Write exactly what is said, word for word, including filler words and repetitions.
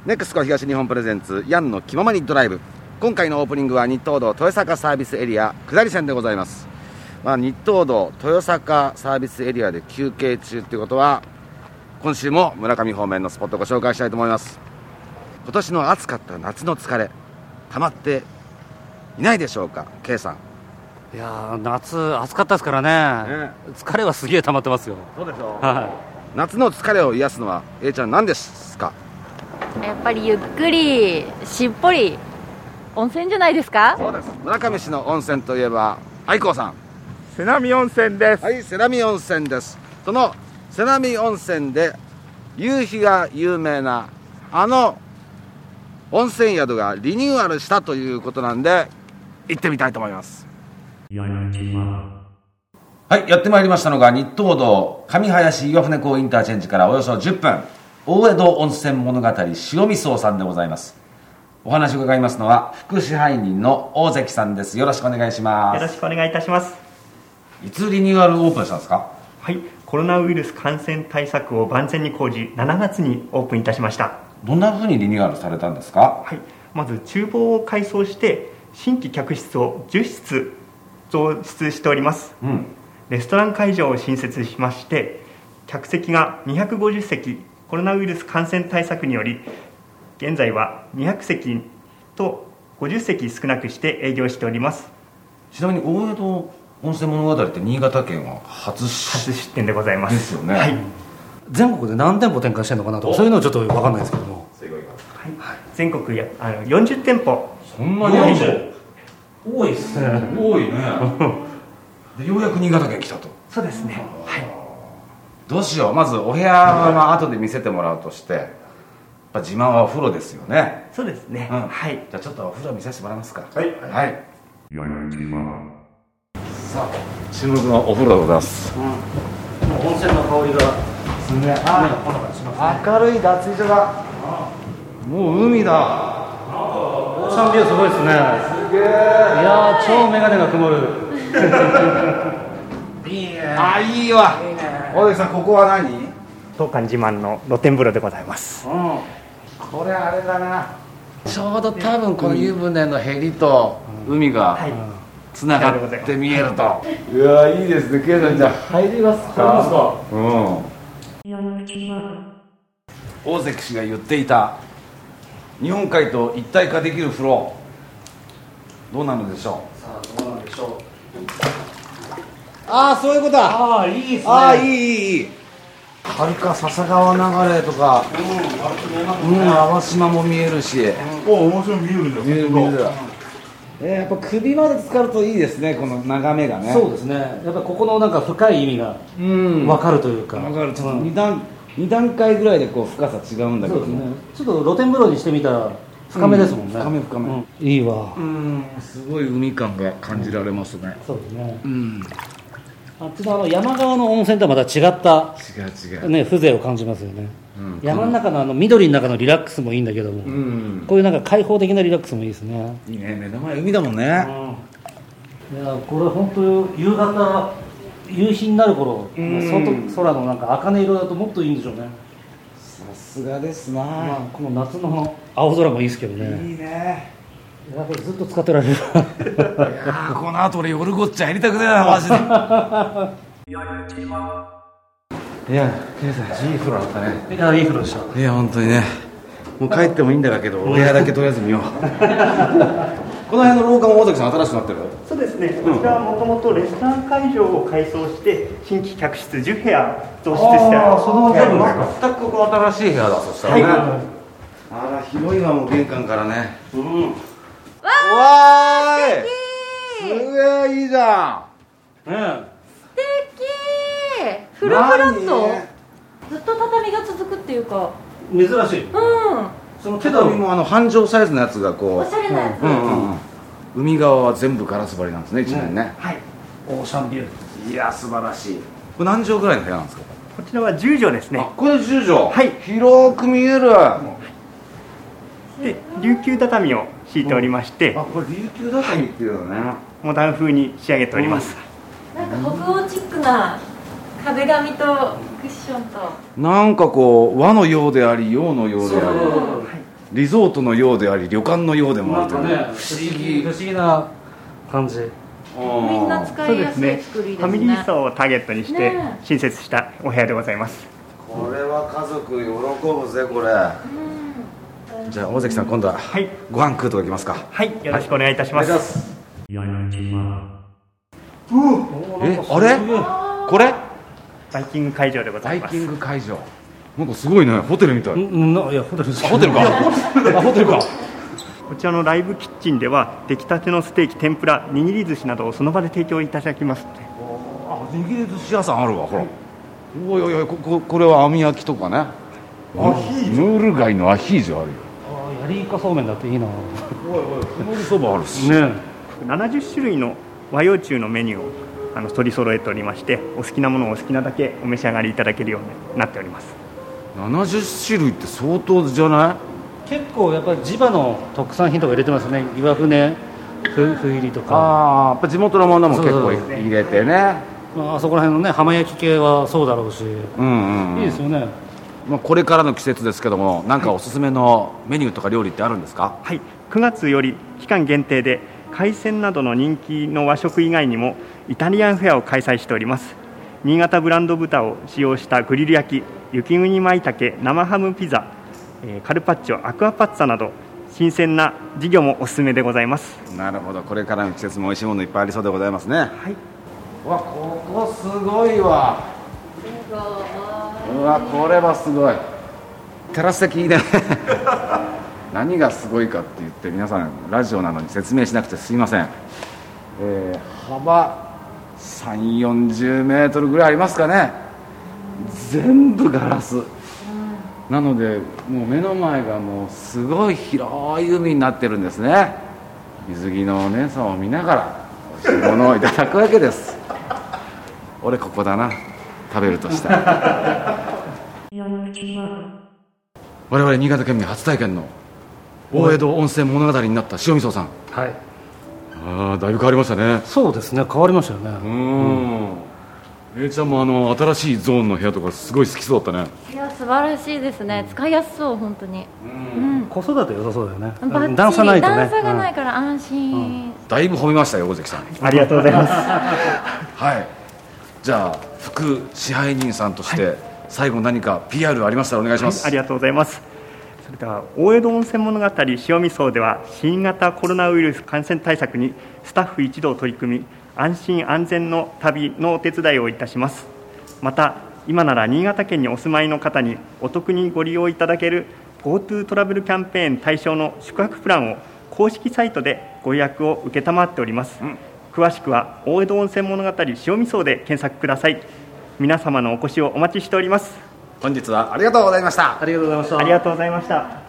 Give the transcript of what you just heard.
ネクスコ東日本プレゼンツヤンの気ままにドライブ。今回のオープニングは日東道豊坂サービスエリア下り線でございます。まあ、日東道豊坂サービスエリアで休憩中ということは、今週も村上方面のスポットをご紹介したいと思います。今年の暑かった夏の疲れ溜まっていないでしょうか、 K さん。 いやー、夏暑かったですからね、ね、疲れはすげえ溜まってますよ。 そうでしょう、 はい、 夏の疲れを癒すのは A ちゃん何ですか？ やっぱりゆっくりしっぽり温泉じゃないですか？ そうです。村上市の温泉といえば愛子さん、 瀬波温泉です。 はい、瀬波温泉です。その瀬波温泉で夕日が有名なあの温泉宿がリニューアルしたということなんで行ってみたいと思います。はい、やってまいりましたのが日東道上林岩船港インターチェンジからおよそじゅっぷん、大江戸温泉物語塩味荘さんでございます。お話を伺いますのは副支配人の大関さんです。よろしくお願いします。 よろしくお願いいたします。 いつリニューアルオープンしたんですか？ はい、コロナウイルス感染対策を万全に講じしちがつにオープンいたしました。 どんな風にリニューアルされたんですか？ はい、まず厨房を改装して新規客室をじゅっしつ増室しております、うん、レストラン会場を新設しまして、客席がにひゃくごじゅっせき、コロナウイルス感染対策により現在はにひゃくせきとごじゅっせき少なくして営業しております。 ちなみに大江戸温泉物語って新潟県は初初出店でございます。 ですよね、 はい、 全国で何店舗展開してるのかなと、そういうのはちょっと分かんないですけども、 はい、全国やあのよんじゅってんぽ。 そんなに多い？ 多いですね。 多いねでようやく新潟県来たと。 そうですね、はい、 どうしよう。まずお部屋は後で見せてもらうとして、やっぱ自慢はお風呂ですよね。 そうですね、 うん、 はい。 じゃあちょっとお風呂見させてもらえますか？ はい、 はい、さあ注目のお風呂でございます、うん、 温泉の香りがすね、あ、明るい脱衣所だ。もう海だ。 オーシャンビューすごいですね。 すげえ。いやー、超メガネが曇るいいね。あ、いいわ。いいね。大関さん、ここは何？ 当館自慢の露天風呂でございます、 うん、これあれだな、ちょうど多分この湯船のへりと海がつながって見えると、はい、うわ、いいですね。ケイさん、じゃあ入りますか？うん、大関氏が言っていた日本海と一体化できる風呂、どうなのでしょう。 さあ、どうなんでしょう。 ああ、そういうことだ。 ああ、いいですね。 ああ、いいいいいい。はるか笹川流れとか、うん、淡島も見えるし、 おお、面白い、見えるんだ。 見える見える。えー、やっぱ首まで浸かるといいですね、この眺めがね。 そうですね。やっぱここのなんか深い意味が分かるというか。 分かる。ちょっと二段、二段階ぐらいでこう深さ違うんだけどね。 ちょっと露天風呂にしてみたら深めですもんね。 深め深め。うん、 いいわ。 うん、すごい海感が感じられますね。 そうですね。 うん。 あっちのあの山側の温泉とはまた違った違う違う、 ね、風情を感じますよね、うん、山の中のあの緑の中のリラックスもいいんだけども、うん、こういうなんか開放的なリラックスもいいですね。 いいね、目の前海だもんね、 うん、いやこれ本当夕方夕日になる頃、うん、外空のなんか茜色だともっといいんでしょうね。 さすがですな、まあ、この夏の青空もいいですけどね。 いいね。 やっぱりずっと使ってられるいやこの後俺夜ごっちゃやりたくねえなマジでいや、ケイさん、いい風呂だったね。 いや、いい風呂でした。 いや、本当にね、もう帰ってもいいんだけどお部屋だけとりあえず見ようこの辺の廊下も大関さん新しくなってる？ そうですね、こちらはもともとレストラン会場を改装して新規客室じゅっへや増設してある。 その全く新しい部屋だ。そしたらね、はい、あら広いわ、もう玄関からね。うん、わーい、すげえいいじゃん、うん、 素敵。フルフラット、ずっと畳が続くっていうか珍しい。 うん、 その畳もあの半畳サイズのやつがこうおしゃれなやつ、 うんうんうん、海側は全部ガラス張りなんですね、一面ね、 うん、はい、 オーシャンビュー。 いや素晴らしい。これ何畳ぐらいの部屋なんですか？ こちらはじゅうじょうですね。 あ、これじゅうじょう、 はい、 広く見える。 で琉球畳を敷いておりまして、 うん、あ、これ琉球畳っていうのね、はい、 モダン風に仕上げております、 うん、なんか北欧チックな壁紙とクッションと、 なんかこう和のようであり洋のようであり、 リゾートのようであり旅館のようでもあるという、 ね、 不思議不思議な感じ。 みんな使いやすい作りですね。 ファミリー層をターゲットにしてね新設したお部屋でございます。 これは家族喜ぶぜこれ、うん、じゃあ大関さん今度は、はい、ご飯食うとこ行きますか。 はい、よろしくお願いいたします、はい、 えあれこれバイキング会場でございます。 バイキング会場なんかすごいね、ホテルみたい。 んないやホテルですホテルかあホテルか。 こちらのライブキッチンでは出来たてのステーキ、天ぷら、握り寿司などをその場で提供いただきます。 あ、握り寿司屋さんあるわ、ほら。おいおいおい、こここれは網焼きとかね。アヒージョ、ムール貝のアヒージョあるよ。 あ、ヤリイカそうめんだっていいな。 おいおい、曇りそばあるしね。 ななじゅっしゅるいの和洋中のメニューをあの取り揃えておりまして、お好きなものをお好きなだけお召し上がりいただけるようになっております。 ななじゅっしゅるいって相当じゃない？ 結構やっぱり地場の特産品とか入れてますね。岩船ふふ入りとか。 ああ、やっぱ地元のものも結構入れてね。 まあ、あそこら辺のね浜焼き系はそうだろうし、 うんうんうん、 いいですよね。 まあ、これからの季節ですけども、何かおすすめのメニューとか料理ってあるんですか？ はい、くがつより期間限定で海鮮などの人気の和食以外にもイタリアンフェアを開催しております。新潟ブランド豚を使用したグリル焼き、雪国舞茸、生ハムピザ、カルパッチョ、アクアパッツァなど新鮮な事業もおすすめでございます。 なるほど、これからの季節も美味しいものいっぱいありそうでございますね。はい、うわ、ここすごいわ。うわ、これはすごい。テラス席いいね何がすごいかって言って皆さんラジオなのに説明しなくてすいません、えー、幅さんじゅう、よんじゅうメートルぐらいありますかね。全部ガラスなので、もう目の前がもうすごい広い海になってるんですね。水着のお姉さんを見ながら美味しいものをいただくわけです俺ここだな、食べるとしたら我々新潟県民初体験の大江戸温泉物語になった塩味噌さん、 はい、 ああ、だいぶ変わりましたね。 そうですね、変わりましたよね。 うん、えいちゃんもあの新しいゾーンの部屋とかすごい好きそうだったね。 いや、素晴らしいですね。使いやすそう、本当に。 うん、子育て良さそうだよね。 バッチリ段差ないとね。 段差がないから安心、うんうん、 だいぶ褒めましたよ、大関さん。 ありがとうございますはい、じゃあ副支配人さんとして、はい、最後何か ピーアール ありましたらお願いします。 はい、ありがとうございます。それでは大江戸温泉物語塩味噌では新型コロナウイルス感染対策にスタッフ一同取り組み、安心安全の旅のお手伝いをいたします。また今なら新潟県にお住まいの方にお得にご利用いただける GoTo トラベルキャンペーン対象の宿泊プランを公式サイトでご予約を承っております、うん、詳しくは大江戸温泉物語塩味噌で検索ください。皆様のお越しをお待ちしております。 本日はありがとうございました。 ありがとうございました。 ありがとうございました。